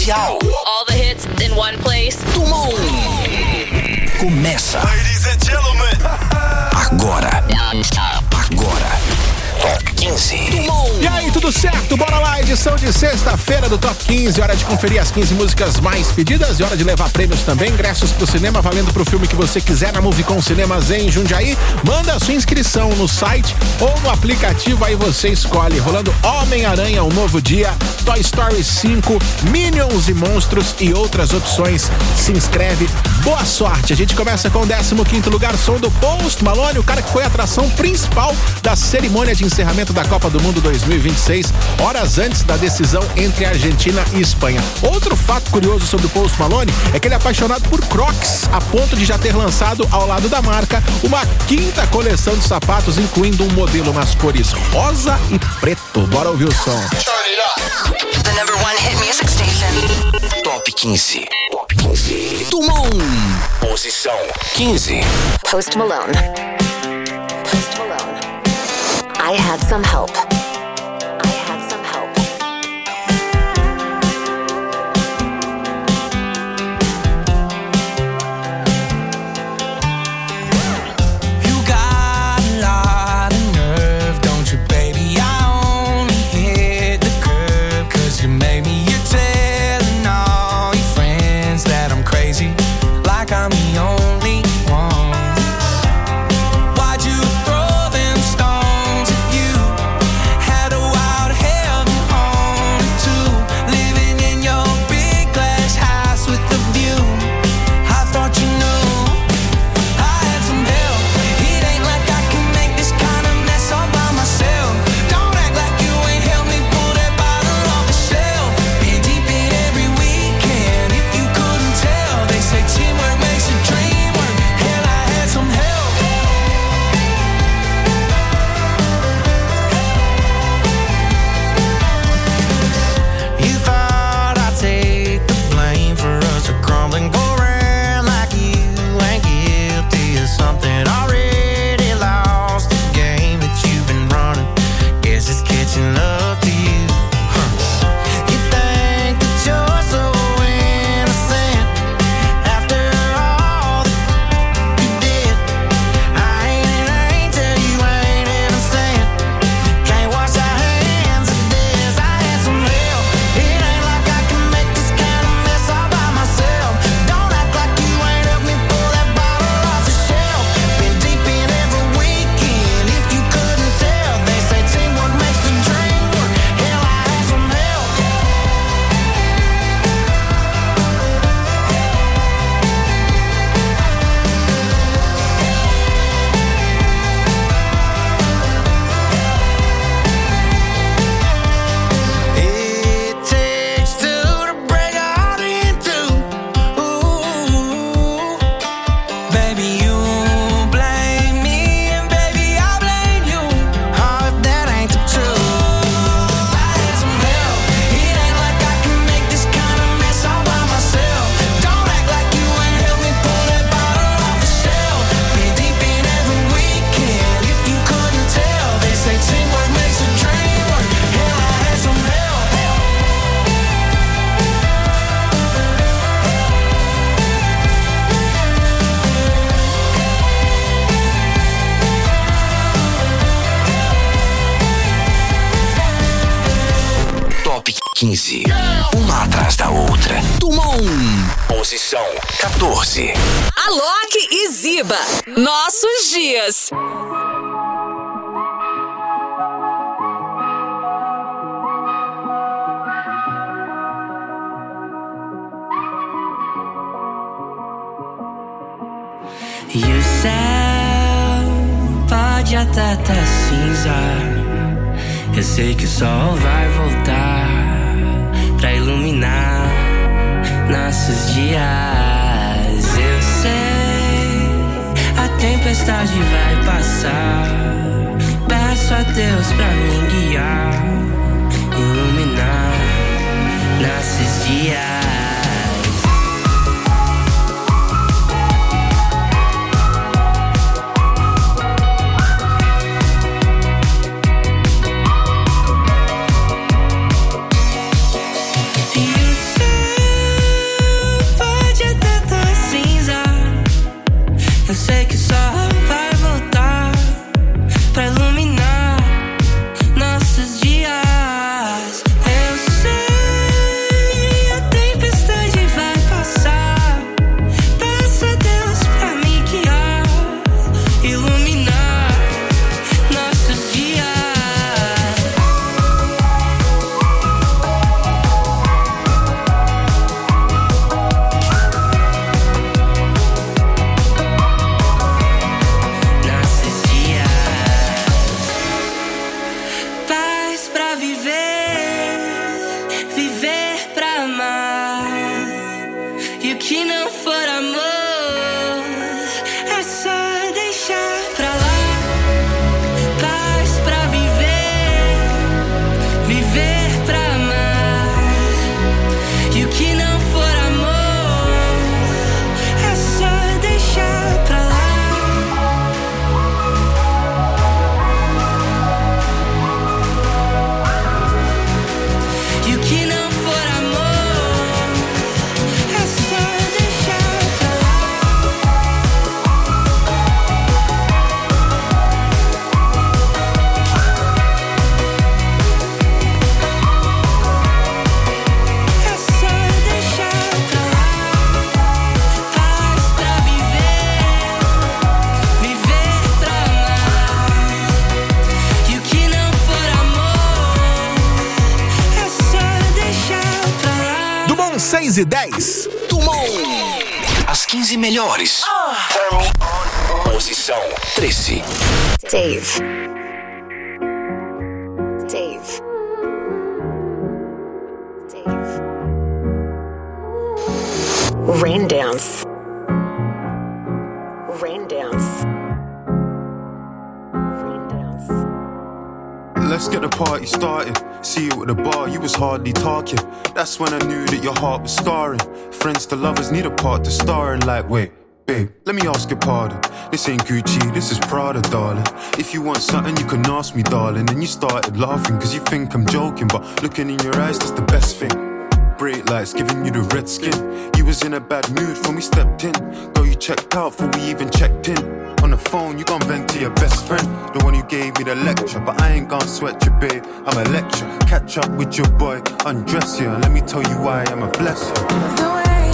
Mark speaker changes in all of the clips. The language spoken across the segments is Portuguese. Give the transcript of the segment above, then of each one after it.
Speaker 1: especial.
Speaker 2: All the hits in one place.
Speaker 1: Tumon. Começa.
Speaker 3: Ladies and gentlemen.
Speaker 1: Agora. Top 15. Tumon.
Speaker 4: E aí, tudo certo? Bora lá, edição de sexta-feira do Top 15. Hora de conferir as 15 músicas mais pedidas e hora de levar prêmios também. Ingressos pro cinema valendo pro filme que você quiser na Movicon Cinemas em Jundiaí. Manda a sua inscrição no site ou no aplicativo, aí você escolhe. Rolando Homem-Aranha, Um Novo Dia, Toy Story 5, Minions e Monstros e outras opções. Se inscreve. Boa sorte. A gente começa com o 15º lugar, som do Post Malone, o cara que foi a atração principal da cerimônia de encerramento da Copa do Mundo 2026, horas antes da decisão entre Argentina e Espanha. Outro fato curioso sobre o Post Malone é que ele é apaixonado por Crocs, a ponto de já ter lançado ao lado da marca uma 5ª coleção de sapatos, incluindo um modelo nas cores rosa e preto. Bora ouvir o som.
Speaker 5: The number one hit music station.
Speaker 1: Top 15. Top 15. Tumon. Posição 15.
Speaker 5: Post Malone. I had some help.
Speaker 6: You got a lot of nerve, don't you, baby? I only hit the curb 'cause you made me. You're telling all your friends that I'm crazy, like I'm the only one. Why'd you throw them stones at you? Had a wild heaven on it too, living in your big glass house with the view. I thought you knew I had some help. It ain't like I can make this kind of mess all by myself. Don't act like you ain't helped me pull that bottle off the shelf. Been deep in every weekend, if you couldn't tell. They say teamwork makes the dream work. Hell, I had some help. You thought I'd take the blame for us to crumble and go around like you ain't guilty of something. Already lost the game that you've been running. Guess it's catching up to you. You think that you're so innocent after all that you did. I ain't an angel, you ain't innocent. Can't wash our hands of this. I had some help. It ain't like I can make this kind of mess all by myself. Don't act like you ain't helped me pull that bottle off the shelf. Been deep in every weekend, if you couldn't tell. They say teamwork makes the dream work. Hell, I had some help. It takes two to break a heart in two. Ooh, baby, you blame me and baby I blame you. Oh, if that ain't the truth. I had some help. It ain't like I can make this kind of mess all by myself. Don't act like you ain't helped me pull that bottle off the shelf. Been deep in every weekend, if you couldn't tell. They say teamwork makes the dream work. Hell, I had some help.
Speaker 1: Top 15. Uma atrás da outra. Tumon. Posição 14.
Speaker 2: Alok e Ziba. Nossos dias.
Speaker 6: E o céu pode até tá cinza. Eu sei que o sol vai voltar pra iluminar nossos dias. Eu sei, a tempestade vai passar. Peço a Deus pra me guiar, iluminar nossos dias. You say
Speaker 4: 6h10.
Speaker 1: As 15 melhores. Turn me on. Posição 13.
Speaker 3: Dave. Rain dance.
Speaker 7: Let's get the party started. See you at the bar, you was hardly talking. That's when I knew that your heart was scarring. Friends to lovers need a part to star in. Like, wait, babe, let me ask your pardon. This ain't Gucci, this is Prada, darling. If you want something, you can ask me, darling. And you started laughing, cause you think I'm joking. But looking in your eyes, that's the best thing. Bright lights giving you the red skin. You was in a bad mood when we stepped in. Girl, you checked out before we even checked in. On the phone, you gon' vent to your best friend, the one who gave me the lecture. But I ain't gon' sweat you, babe, I'm a lecture. Catch up with your boy, undress you, and let me tell you why I'm a blessing.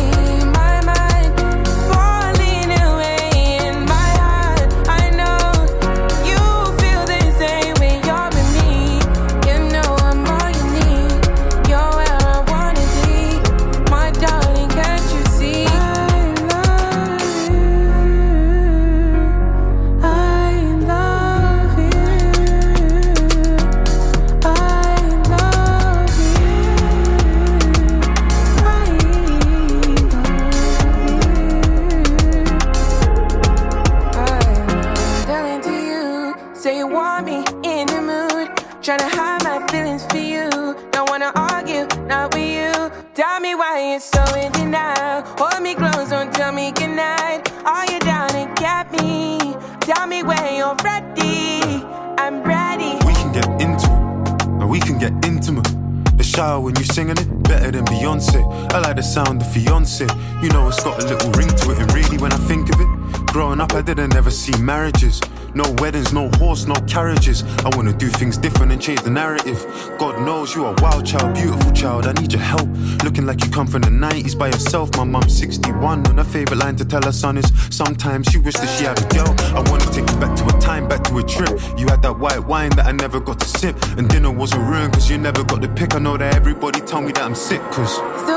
Speaker 8: Tryna hide my feelings for you. Don't wanna argue, not with you. Tell me why you're so in denial. Hold me close, don't tell me goodnight. Are you down and get me? Tell me when you're ready. I'm ready.
Speaker 7: We can get into it, and we can get intimate. The shower when you singing it, better than Beyonce. I like the sound of fiance. You know it's got a little ring to it. And really when I think of it, growing up I didn't ever see marriages. No weddings, no horse, no carriages. I wanna do things different and change the narrative. God knows you are a wild child, beautiful child. I need your help. Looking like you come from the 90s by yourself. My mum's 61 and her favourite line to tell her son is sometimes she wished that she had a girl. I wanna take you back to a time, back to a trip. You had that white wine that I never got to sip. And dinner wasn't ruined cause you never got the pick. I know that everybody told me that I'm sick cause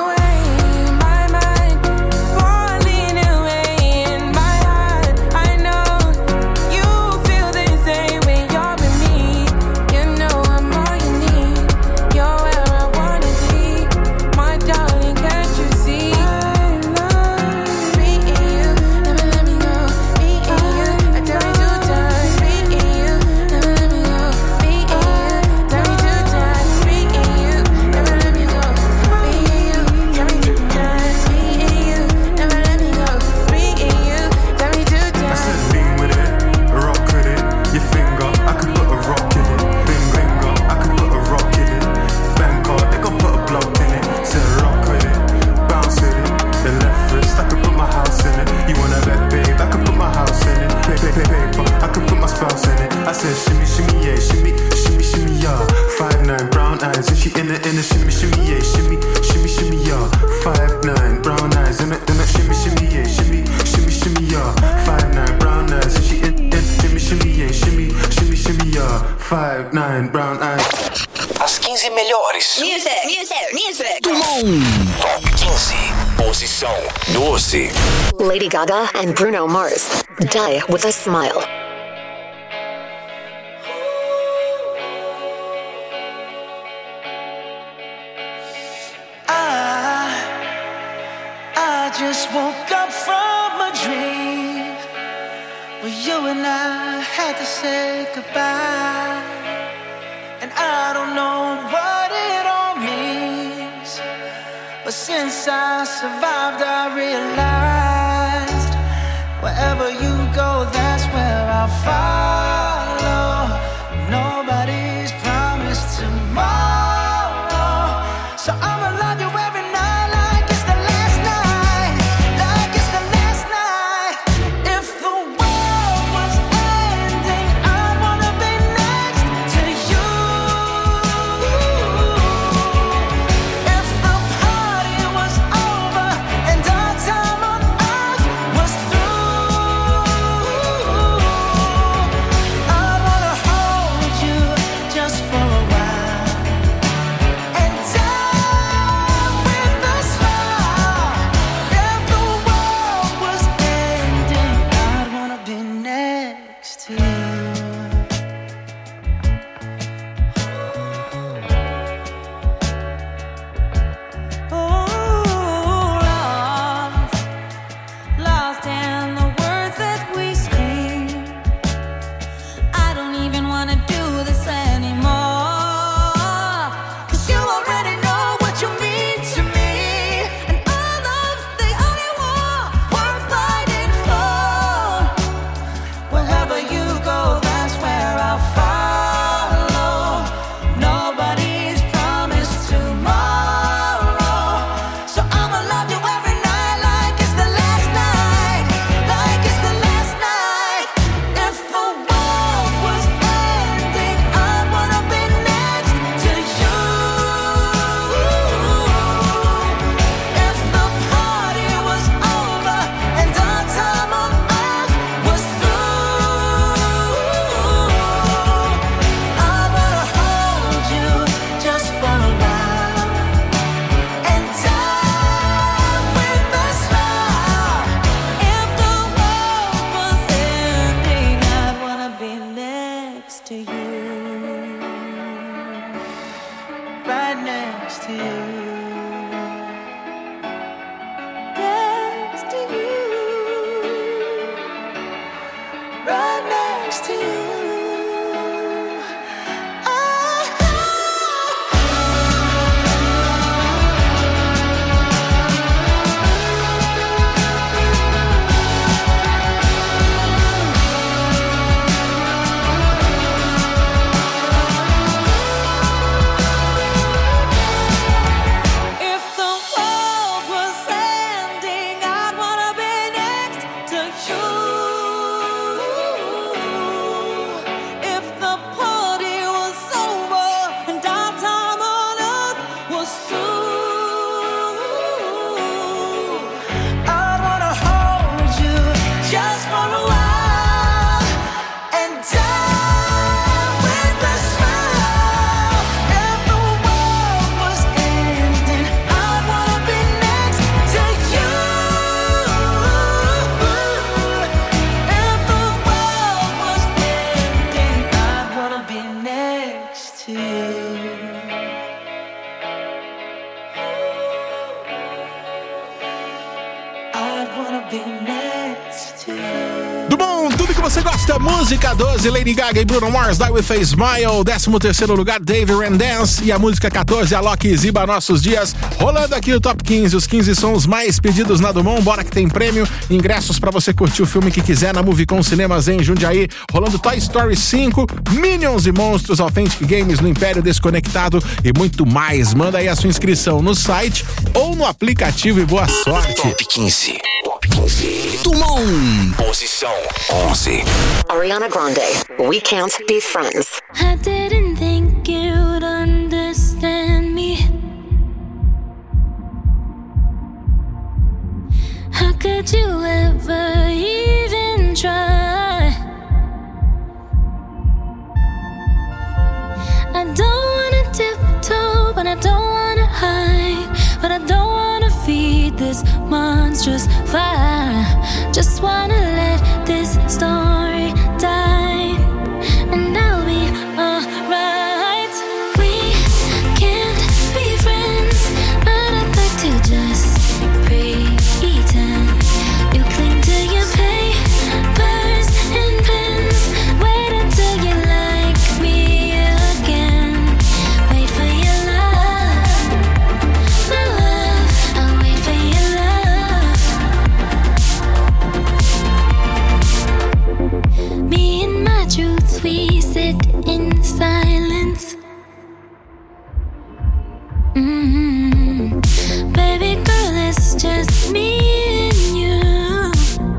Speaker 1: As 15 melhores. Music. Top 15. Posição 12.
Speaker 3: Lady Gaga and Bruno Mars. Die with a Smile.
Speaker 6: I just woke up from a dream where you and I had to say goodbye. And I don't know what it all means, but since I survived I realized wherever you go, that's where I'll follow. Nobody's promised tomorrow, so I'ma love you every night like it's the last night, like it's the last night. If the world was ending, I'd wanna be next to you. If the party was over and our time right next to you. Next to you. Right next to you.
Speaker 4: Música 12, Lady Gaga e Bruno Mars, Die With A Smile. 13º lugar, Dave and Dance. E a música 14, Alok e Ziba, Nossos Dias. Rolando aqui o Top 15. Os 15 são os mais pedidos na Dumont. Bora que tem prêmio. Ingressos pra você curtir o filme que quiser na Movicon Cinemas em Jundiaí. Rolando Toy Story 5, Minions e Monstros, Authentic Games no Império Desconectado e muito mais. Manda aí a sua inscrição no site ou no aplicativo e boa sorte.
Speaker 1: Top 15. Top 15. Dumont. Posição 11.
Speaker 3: Ariana Grande, We Can't Be Friends.
Speaker 9: I didn't think you'd understand me. How could you ever even try? I don't wanna tiptoe, but I don't wanna hide. But I don't wanna feed this monstrous fire. Just wanna let this story die, and I'll be alright. We can't be friends, but I'd like to just pretend. You cling to your papers and pens. Wait until you like me again. Wait for your love, my love. I'll wait for your love. Me and my truth, we sit in silence. Baby girl, it's just me and you.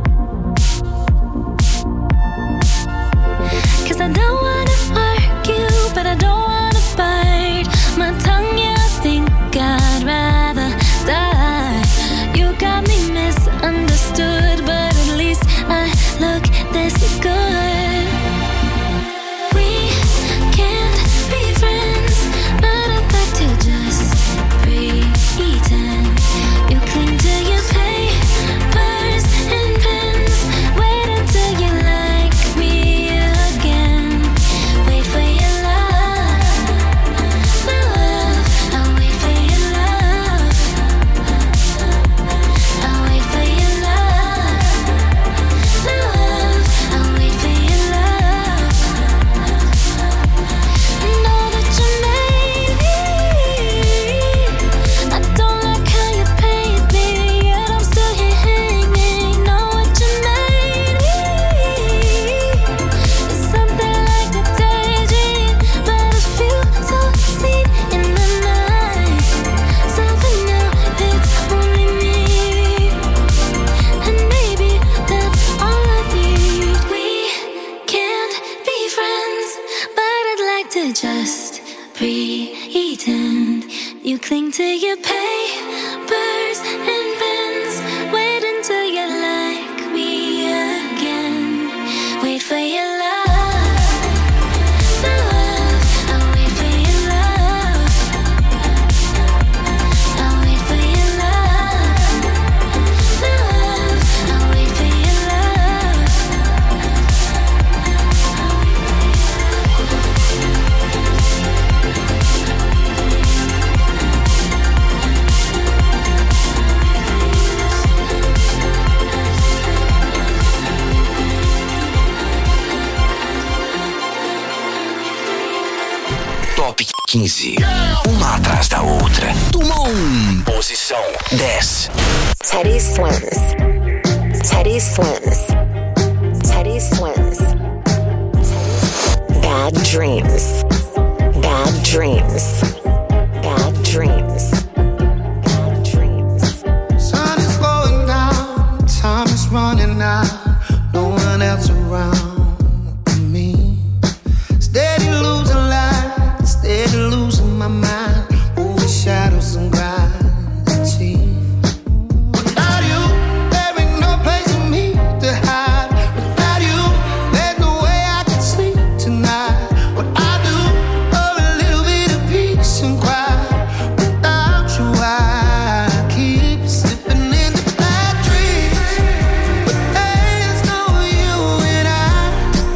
Speaker 9: 'Cause I don't wanna argue, but I don't wanna bite my tongue. Yeah, I think I'd rather die. You got me misunderstood, but at least I look this good. We can't be friends, but I'd like to just pretend. You cling to your papers and pens. Wait until you like me again. Wait for your love, my love. I'll wait for your love. I'll wait for your love, my love. I'll wait for your love. Know that you made me. I don't like how you paid me, yet I'm still here hanging. Know what you made me. It's something like a daydream, but I feel so seen in the night. So for now, it's only me, and maybe that's all I need. We can't be friends, but I'd like to just pretend. You cling to your papers and pens. Wait until you like me again. Wait for your love, my love. I'll wait for your love. I'll wait for your love, my love. I'll wait for your love.
Speaker 1: 15. Uma atrás da outra. Tumon. Posição 10.
Speaker 3: Teddy Swims. Teddy Swims. Teddy Swims. Bad dreams. Bad dreams. Bad dreams. Bad dreams.
Speaker 6: Sun is going down, time is running out, no one else around me. Steady losing light, steady losing my mind, moving shadows and gravity. Without you, there ain't no place for me to hide. Without you, there's no way I can sleep tonight. What I do for a little bit of peace and quiet. Without you, I keep slipping into bad dreams. But there's no you and I.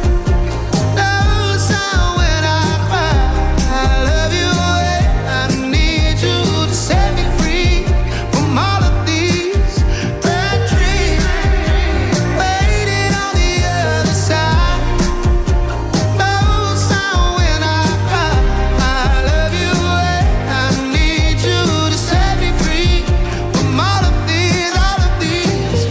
Speaker 6: No sound when I cry. I love you and I need you to set me free from all of these bad dreams. Waiting on the other side. No sound when I cry. I love you and I need you to set me free from all of these bad dreams.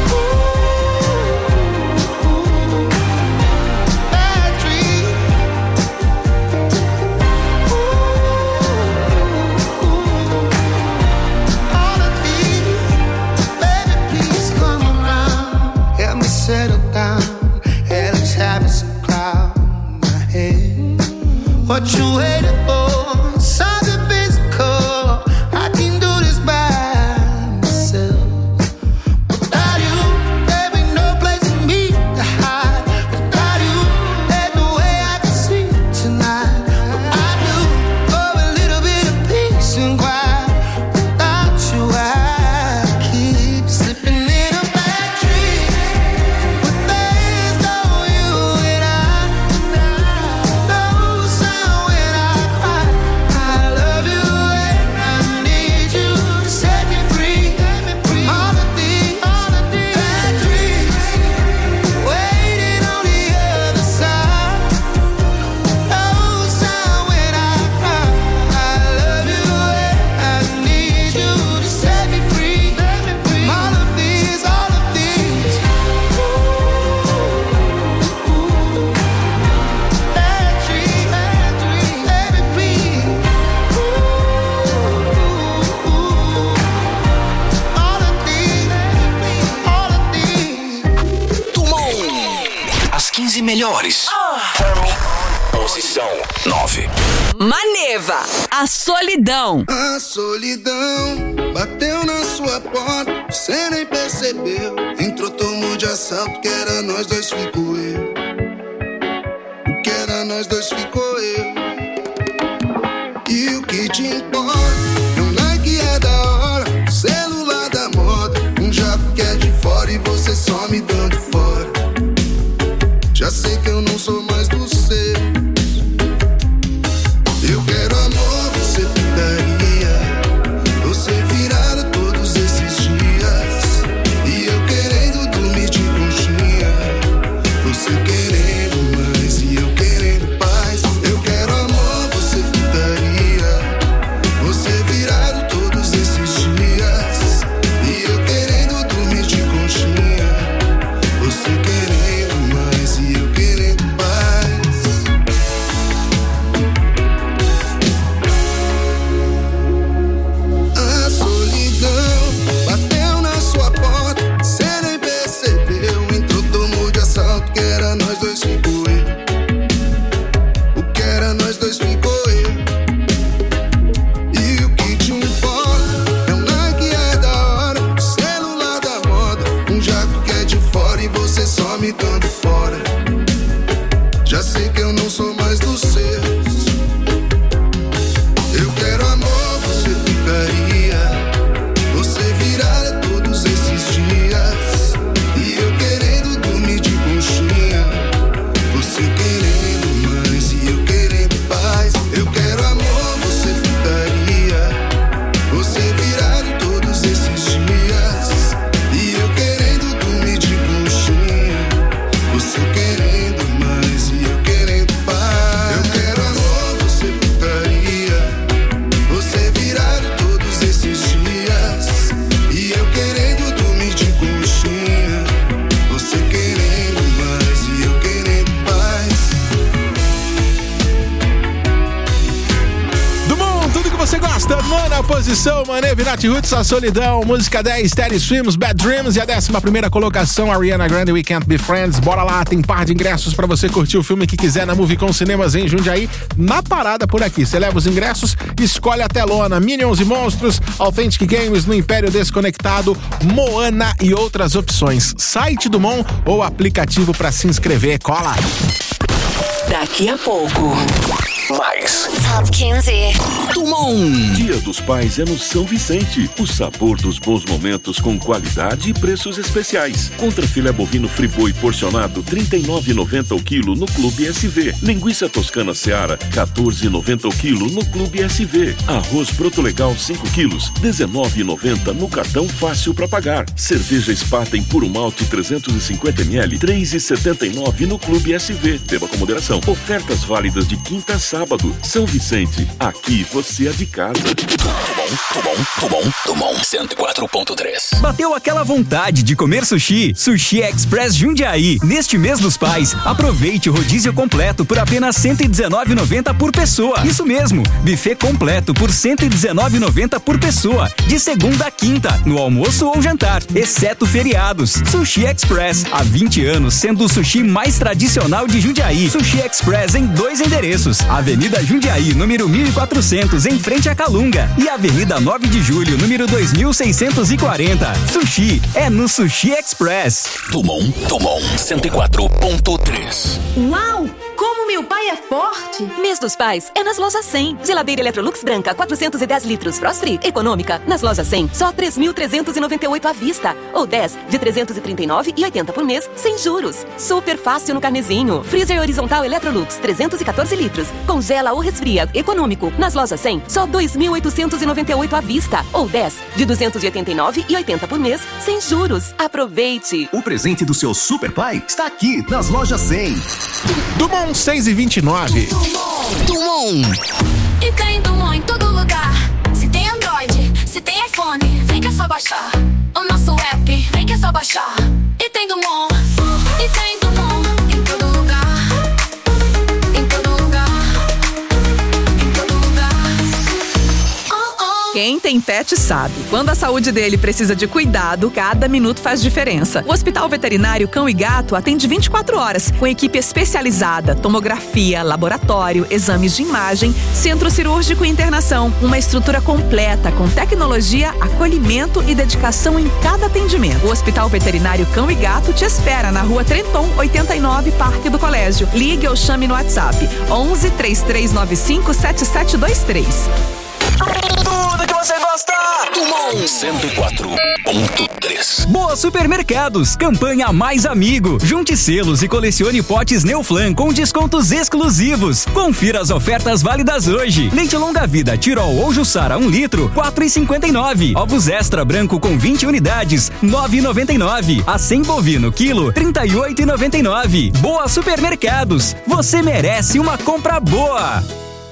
Speaker 6: All of these, baby, please come around. Help me settle down. Hell is having some cloud in my head. What you waiting for? Something physical. I can do this by myself. Without you, there ain't no place for me to hide. Without you, there's no way I can sleep tonight. What I do for a little bit of peace and quiet. Without you, I keep slipping into bad dreams. But there's no you and I. No sound when I cry. I love you and I need you to set me free from all of these bad dreams. Waiting on the other side. No sound when I cry. I love you and I need you to set me free from all of these bad dreams. Baby, please. All of these.
Speaker 1: Tumon. As 15 melhores. Posição 9.
Speaker 2: Maneva, a solidão.
Speaker 6: A solidão bateu na sua porta, você nem percebeu. Entrou, tomou de assalto, que era nós dois, ficou eu. O que era nós dois, ficou eu. E o que te importa? É um Nike é da hora, celular da moda, um jato que é de fora e você só me dando fora. Já sei que eu não sou mais do seu. Eu quero amor, você putaria, você virada todos esses dias. E eu querendo dormir de conchinha, você querendo mais e eu querendo paz. Eu quero amor, você putaria, você virado todos esses dias. E eu querendo dormir de conchinha, você querendo mais e eu querendo paz.
Speaker 4: sexta, nona posição, Maneva e Nath Roots, A Solidão. Música 10, Teddy Swims, Bad Dreams. E a 11ª colocação, Ariana Grande, We Can't Be Friends. Bora lá, tem par de ingressos pra você curtir o filme que quiser na Movicon Cinemas em Jundiaí. Na parada por aqui, você leva os ingressos, escolhe a telona, Minions e Monstros, Authentic Games no Império Desconectado, Moana e outras opções. Site do Mon ou aplicativo pra se inscrever. Cola!
Speaker 2: Daqui a pouco.
Speaker 1: Mais.
Speaker 3: Top 15.
Speaker 1: Tumon.
Speaker 10: Dia dos Pais é no São Vicente. O sabor dos bons momentos com qualidade e preços especiais. Contra filé bovino friboi porcionado, R$ 39,90 o quilo no Clube SV. Linguiça toscana Seara, R$ 14,90 o quilo no Clube SV. Arroz Broto Legal 5 quilos, R$ 19,90 no cartão fácil para pagar. Cerveja Spaten Puro Malte 350 ml, R$ 3,79 no Clube SV. Beba com moderação. Ofertas válidas de quinta a sábado. São Vicente, aqui você é de casa.
Speaker 1: Tumon 104.3.
Speaker 11: Bateu aquela vontade de comer sushi? Sushi Express Jundiaí. Neste mês dos pais, aproveite o rodízio completo por apenas R$ 119,90 por pessoa. Isso mesmo, buffet completo por R$ 119,90 por pessoa, de segunda a quinta, no almoço ou jantar, exceto feriados. Sushi Express, há 20 anos sendo o sushi mais tradicional de Jundiaí. Sushi Express em 2 endereços: Avenida Jundiaí, número 1400, em frente a Calunga, e Avenida 9 de Julho, número 2640. Sushi é no Sushi Express.
Speaker 1: Tumon 104.3.
Speaker 12: Uau! Como meu pai é forte!
Speaker 13: Mês dos Pais é nas lojas 100. Geladeira Electrolux branca, 410 litros, Frost Free, econômica. Nas lojas 100, só 3.398 à vista. Ou 10 de 339,80 por mês, sem juros. Super fácil no carnezinho. Freezer horizontal Electrolux, 314 litros. Congela ou resfria, econômico. Nas lojas 100, só 2.898 à vista. Ou 10 de 289,80 por mês, sem juros. Aproveite!
Speaker 14: O presente do seu super pai está aqui, nas lojas 100.
Speaker 4: Dumont 6,29.
Speaker 9: Dumont. E tem Dumont em todo lugar. Se tem Android, se tem iPhone, vem que é só baixar. O nosso app, vem que é só baixar. E tem Dumont. E tem Dumont em todo lugar. Em todo lugar. Em todo lugar.
Speaker 2: Quem tem pet sabe. Quando a saúde dele precisa de cuidado, cada minuto faz diferença. O Hospital Veterinário Cão e Gato atende 24 horas, com equipe especializada, tomografia, laboratório, exames de imagem, centro cirúrgico e internação. Uma estrutura completa, com tecnologia, acolhimento e dedicação em cada atendimento. O Hospital Veterinário Cão e Gato te espera na Rua Trenton, 89, Parque do Colégio. Ligue ou chame no WhatsApp 11 3395 7723.
Speaker 1: Tudo que você gosta. Tumon 104.3.
Speaker 11: Boa Supermercados, campanha Mais Amigo. Junte selos e colecione potes Neuflan com descontos exclusivos. Confira as ofertas válidas hoje. Leite longa vida Tirol ou Jussara 1 litro, R$ 4,59. Ovos extra branco com 20 unidades, R$ 9,99. Acém bovino quilo, R$ 38,99. Boa Supermercados, você merece uma compra boa.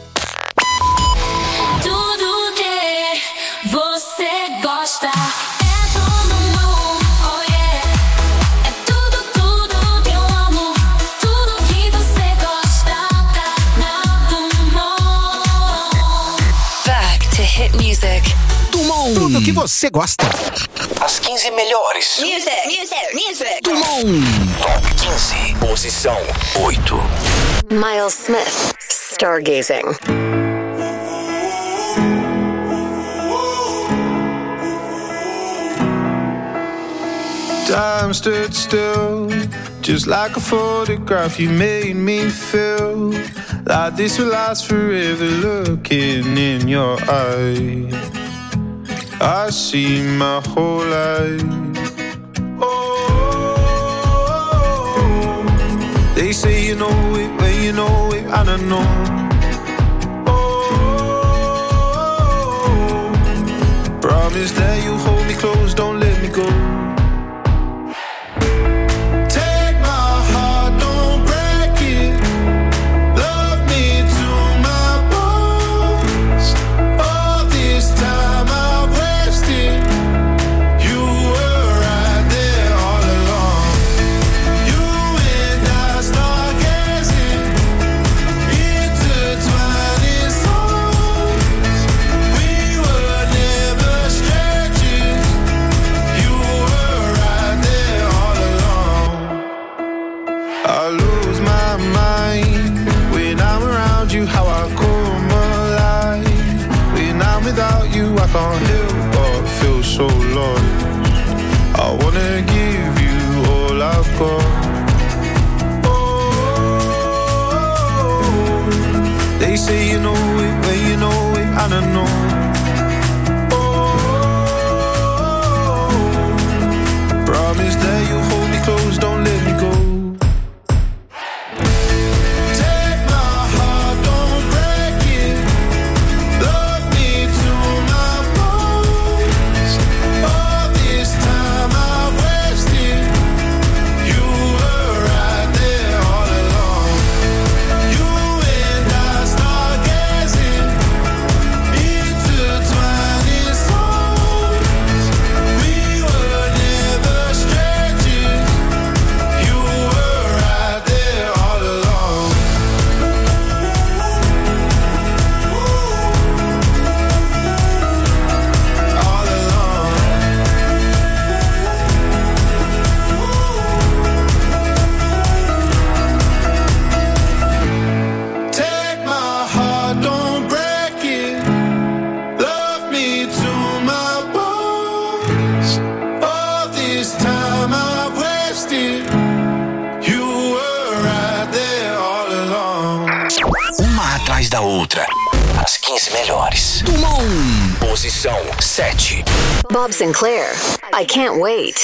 Speaker 9: Tudo que você gosta é Dumont, oh yeah. É tudo, tudo que eu amo. Tudo que você gosta tá na Dumont.
Speaker 5: Back to hit music.
Speaker 4: Dumont. Tudo que você gosta.
Speaker 1: As 15 melhores.
Speaker 5: Music.
Speaker 1: Tumon Top 15. Posição 8.
Speaker 3: Miles Smith, Stargazing.
Speaker 6: Time stood still, just like a photograph. You made me feel like this will last forever. Looking in your eyes, I see my whole life. Oh, they say you know it when you know it, and I know. Oh, promise that you hold me close, don't let me go. We
Speaker 7: without you I can't live but feel so lost. I wanna give you all I've got. Oh, they say you know it when you know it, and I know. Oh, promise that you'll hold me close, don't let me go.
Speaker 1: Da outra. As 15 melhores. Número 1. Posição 7.
Speaker 3: Bob Sinclair, I Can't Wait.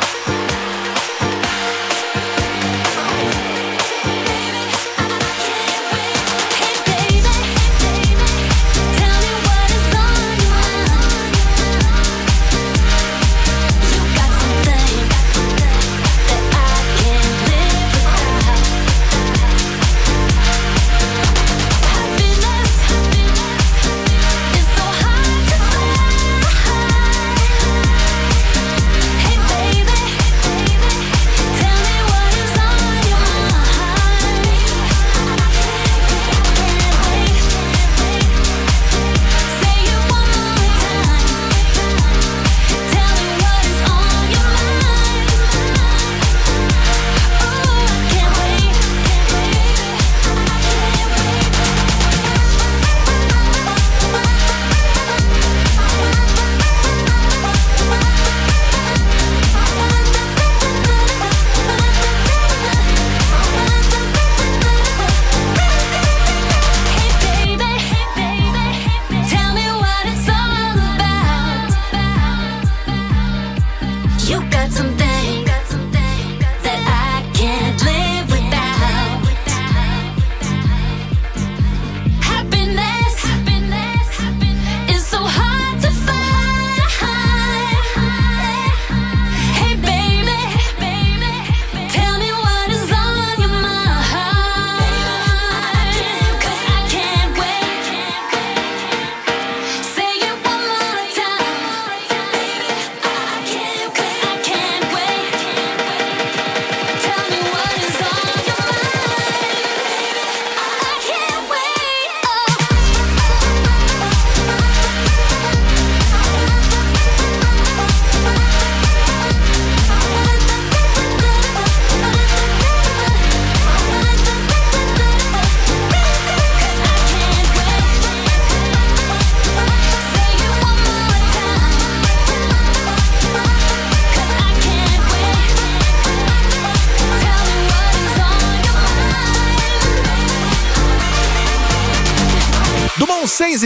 Speaker 4: Dumont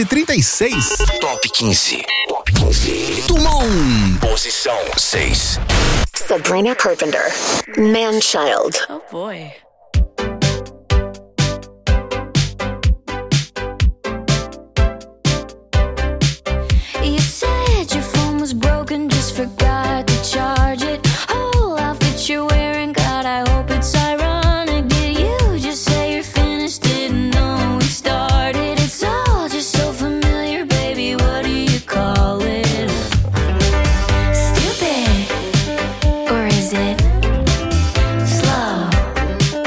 Speaker 4: 6h36.
Speaker 1: Top 15. Top 15. Dumont. Posição 6.
Speaker 3: Sabrina Carpenter, Man-Child.
Speaker 15: Oh boy.
Speaker 9: You said your phone was broken, just forgot to charge it. Whole outfit you're wearing, God, I hope it's ironic. Did you just say you're finished? Didn't know we started. It's all just so familiar, baby. What do you call it? Stupid, or is it slow?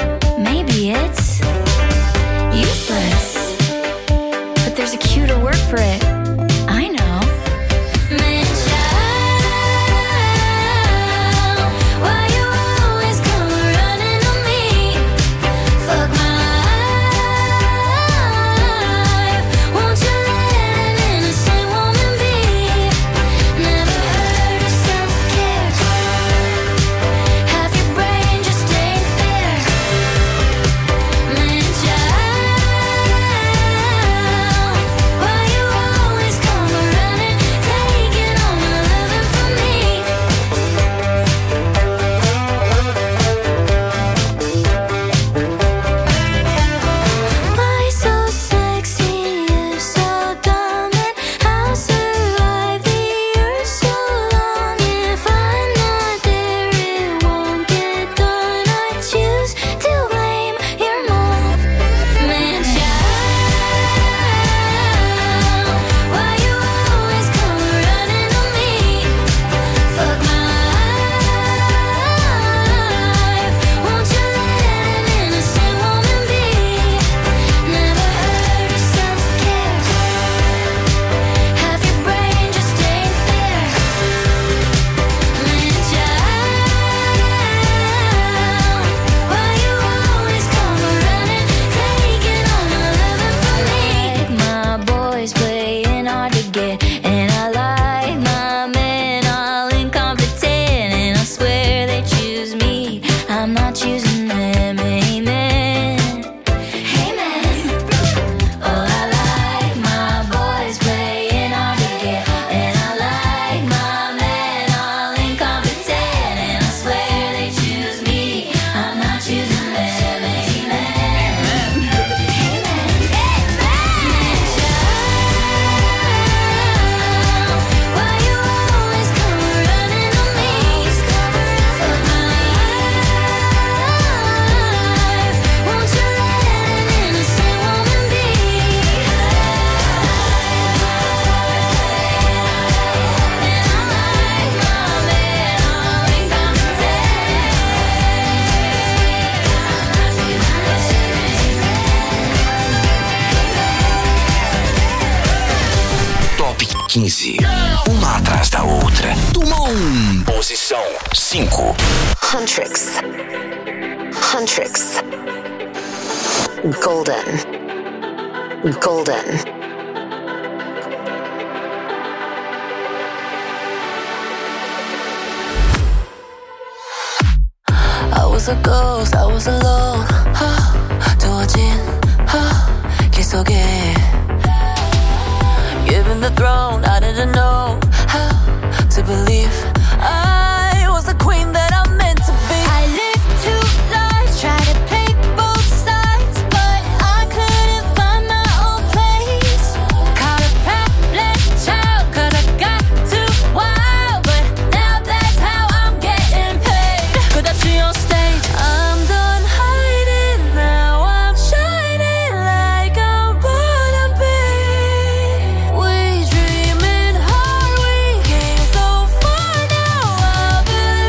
Speaker 1: 15. Uma atrás da outra. Dumont. Posição 5.
Speaker 3: Huntrix. Huntrix. Golden. Golden.
Speaker 9: I was a ghost, I was alone. 두어진 길 속에 given the throne, I didn't know how to believe I was the queen that I'm meant to be. I lived two lives, tried to play both sides, but I couldn't find my own place. Caught a problem child, 'cause I got too wild, but now that's how I'm getting paid. 끝없이 on stage, I'm done hiding, now I'm shining like I'm born to be. We dreaming hard, we came so far, now I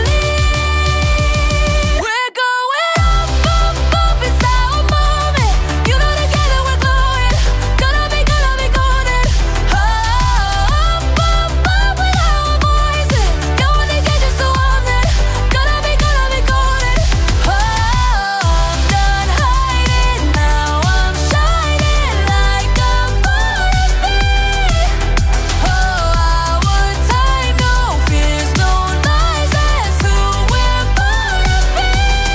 Speaker 9: believe. We're going up, up, up, it's our moment. You know together we're glowing, gonna be golden. Up, up, up with our voices, going to get you so on it. Gonna be golden. Oh, I'm done hiding, now I'm shining like I'm born to be. Oh, our time, no fears, no lies, that's who we're born to be.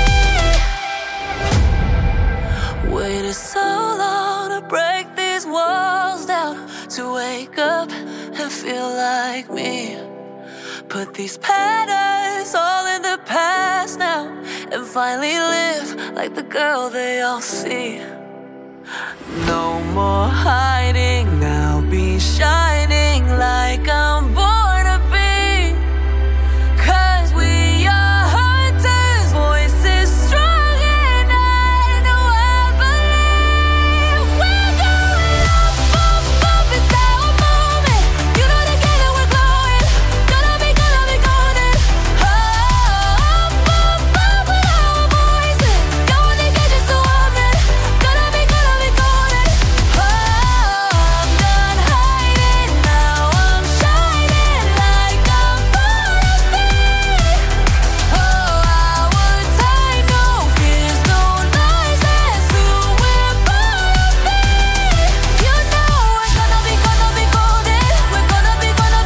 Speaker 9: Waited so long to break these walls down, to wake up and feel like me. Put these patterns all in the past now, and finally live like the girl they all see. No more hiding, now be shining like I'm born to be. 'Cause we are hunters, voices strong, and I know I believe. We're going up, up, up, it's our moment. You know together we're glowing, gonna be golden. Oh, up, up, up with our voices, going to get you so on it. Gonna be golden. Oh, I'm done hiding, now I'm shining like I'm born to be. Oh, our time, no fears, no lies, that's who we're born to be. You know we're gonna be golden. We're gonna be glowing,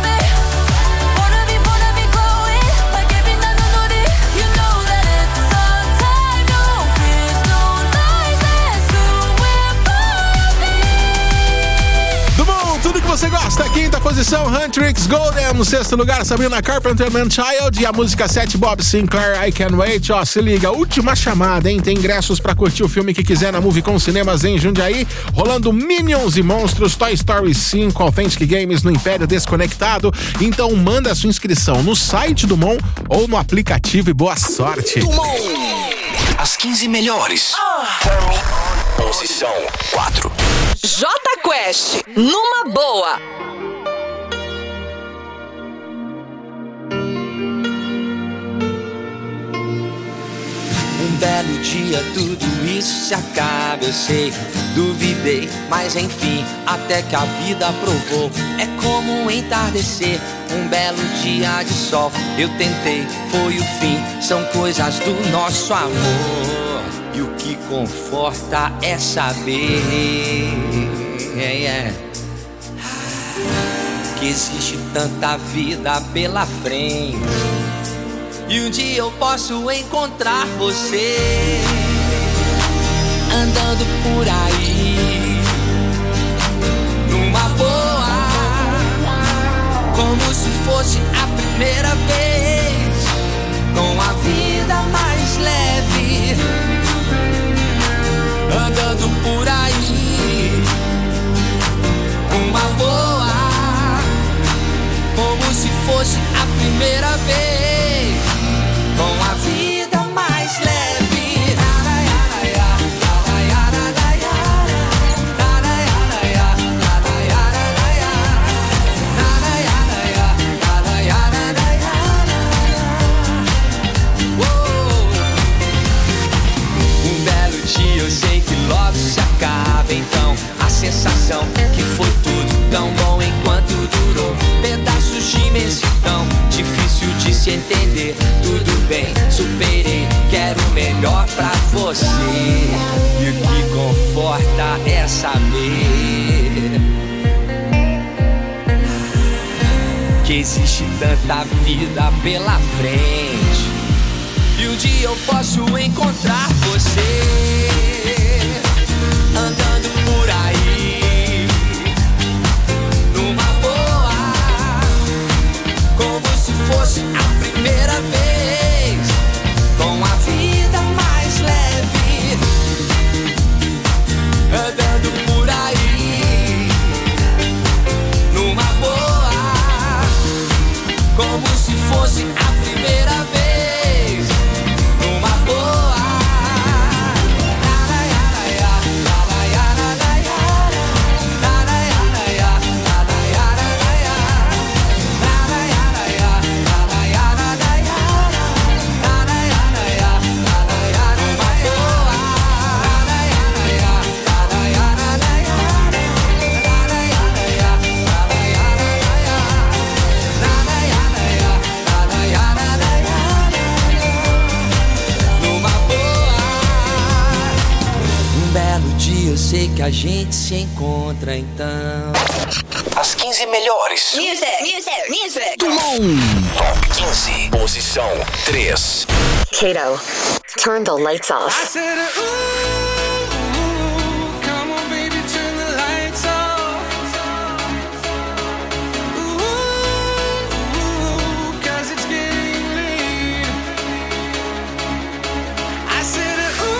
Speaker 9: like every night on Nori. You know that it's our time, no fears, no lies, that's who we're born to be.
Speaker 4: Dumont, tudo que você gosta. Quinta posição, Huntrix Golden. No sexto lugar, Sabrina Carpenter, Man Child. E a música 7, Bob Sinclair, I Can't Wait. Ó, se liga, última chamada, hein? Tem ingressos pra curtir o filme que quiser na Movicon Cinemas em Jundiaí. Rolando Minions e Monstros, Toy Story 5, Authentic Games no Império Desconectado. Então manda a sua inscrição no site do Mon ou no aplicativo e boa sorte.
Speaker 1: Dumont. As 15 melhores. Posição 4.
Speaker 2: Jota Quest, numa boa.
Speaker 6: Um belo dia tudo isso se acaba, eu sei. Duvidei, mas enfim, até que a vida provou. É como um entardecer, um belo dia de sol. Eu tentei, foi o fim, são coisas do nosso amor. E o que conforta é saber que existe tanta vida pela frente. E um dia eu posso encontrar você andando por aí numa boa, como se fosse a primeira vez, com a vida mais leve, andando por aí numa boa, como se fosse a primeira vez, com a vida mais leve. Um belo dia eu sei que logo se acaba, então a sensação que foi tudo tão bom enquanto durou
Speaker 15: você. E o que conforta é saber que existe tanta vida pela frente. E um dia eu posso encontrar você andando por aí, numa boa, como se fosse a primeira vez, com a vida mais leve, andando por aí, numa boa, como se fosse a primeira vez, numa boa. Eu sei que a gente se encontra então.
Speaker 1: As 15 melhores.
Speaker 3: Music.
Speaker 1: Top 15. Posição 3.
Speaker 3: Kato, turn the lights off.
Speaker 6: I said, come on, baby, turn the lights off. 'Cause it's getting late. I said,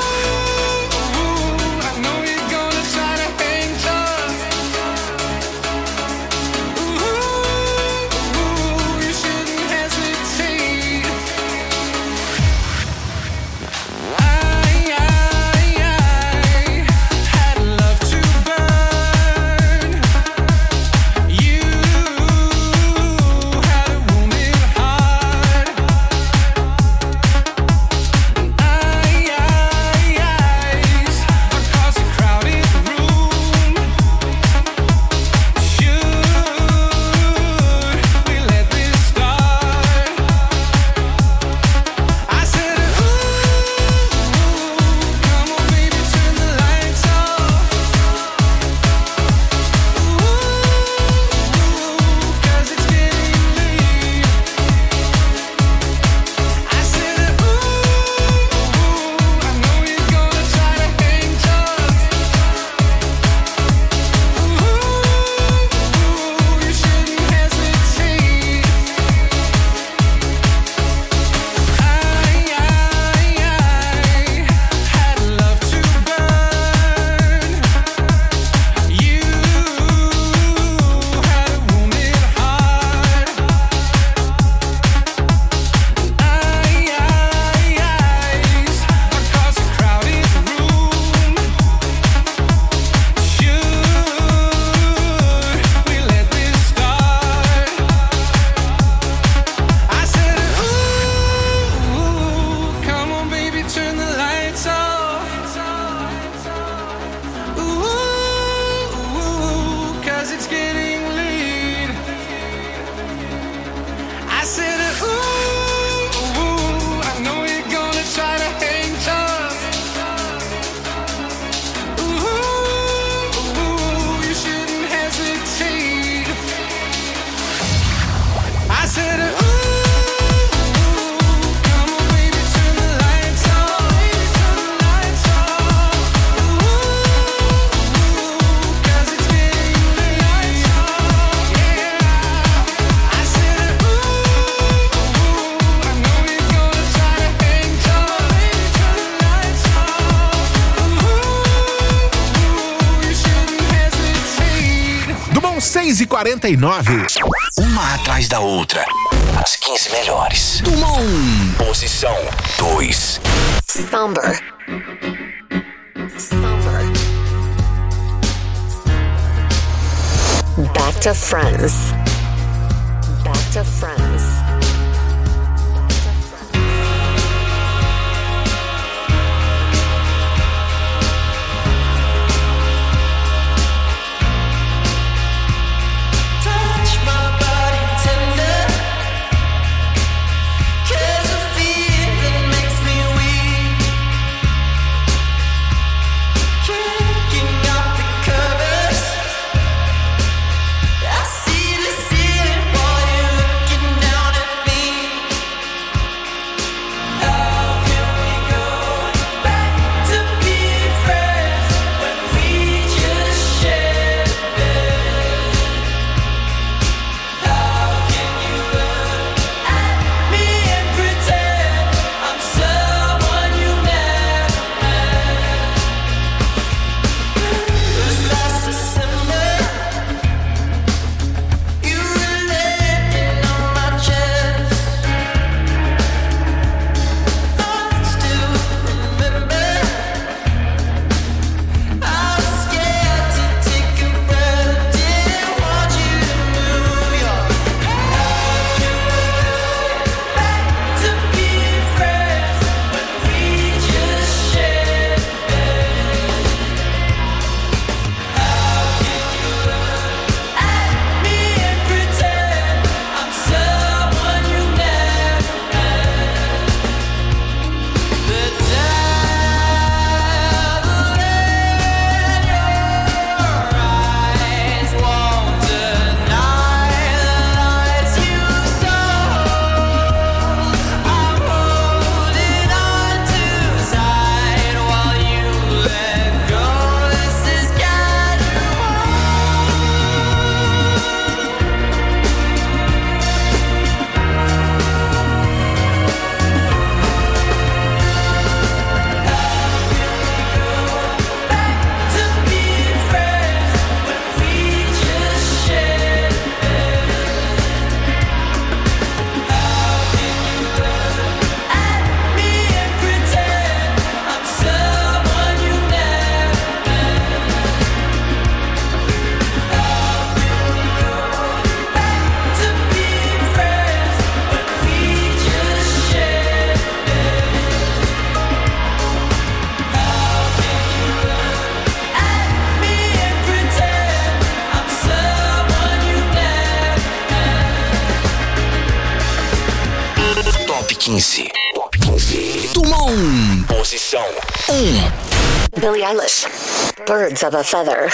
Speaker 6: I know you're gonna try to hang tough. You shouldn't hesitate. Had love to burn. You had a wounded heart. Eyes across a crowded room. Should we let this start? I said, come on, baby, turn the lights off. 'Cause it's getting late. I said, I know you're gonna try to hang tough. You shouldn't hesitate. Had love to burn. You had a wounded heart. Eyes across a crowded room. Should we let this start? I said, come on, baby, turn the lights off. 'Cause it's getting late. I said, I know you're gonna try to hang tough. You shouldn't hesitate. I said, come on, baby, turn the lights off. 'Cause it's getting late. I said, I know you're gonna try to hang tough. You shouldn't hesitate.
Speaker 4: Do bom 6h49.
Speaker 1: Uma atrás da outra. As 15 melhores. Posição 2.
Speaker 3: Somber. Back to Friends. Back to Friends.
Speaker 6: Touch my body tender. 'Cause a feeling makes me weak.
Speaker 1: 15. Dumont. Posição 1.
Speaker 3: Billie Eilish, Birds of a Feather.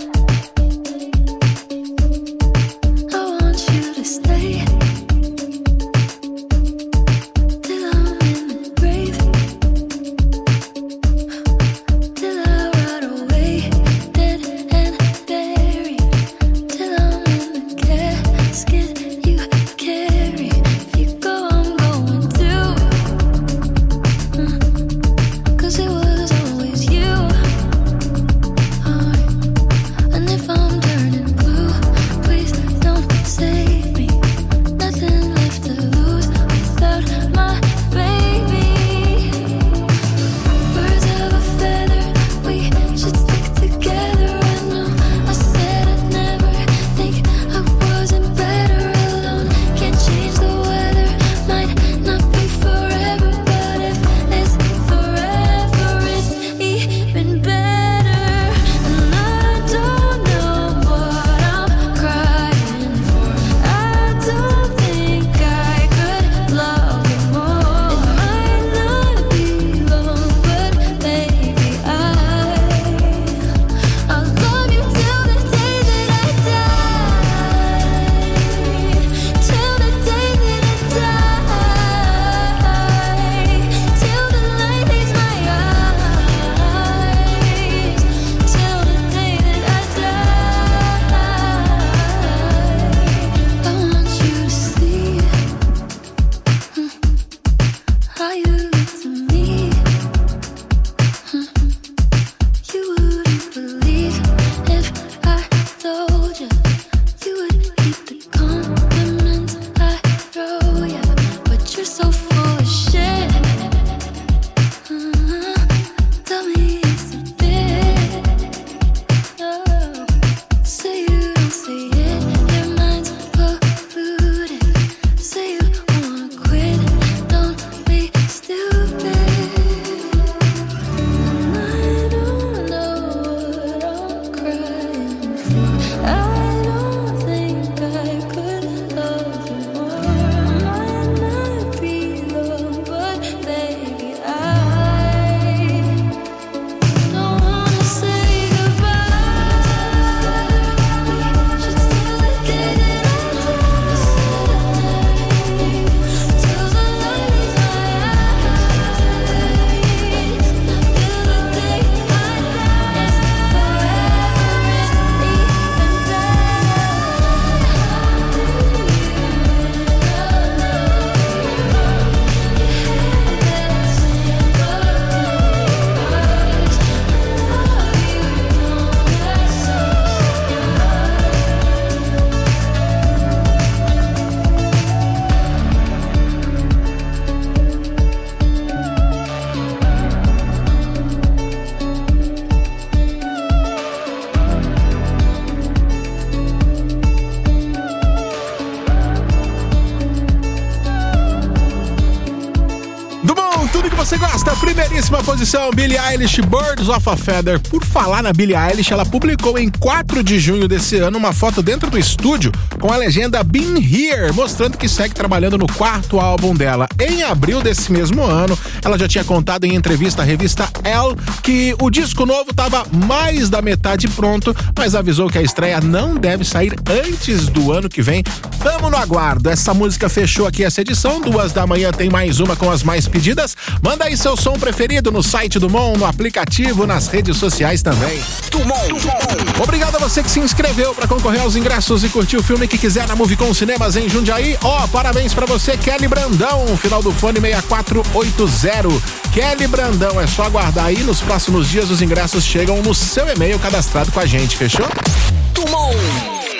Speaker 4: Você gosta? Primeiríssima posição, Billie Eilish, Birds of a Feather. Por falar na Billie Eilish, ela publicou em 4 de junho desse ano uma foto dentro do estúdio com a legenda Been Here, mostrando que segue trabalhando no 4º álbum dela. Em abril desse mesmo ano, ela já tinha contado em entrevista à revista Elle que o disco novo estava mais da metade pronto, mas avisou que a estreia não deve sair antes do ano que vem. Tamo no aguardo. Essa música fechou aqui essa edição. 2 da manhã tem mais uma com as mais pedidas. Manda aí seu som preferido no site do Mon, no aplicativo, nas redes sociais também. Obrigado a você que se inscreveu para concorrer aos ingressos e curtir o filme que quiser na Movicon Cinemas em Jundiaí. Parabéns pra você, Kelly Brandão, final do fone 6480. Kelly Brandão, é só aguardar aí. Nos próximos dias os ingressos chegam no seu e-mail cadastrado com a gente, fechou?
Speaker 1: Dumont.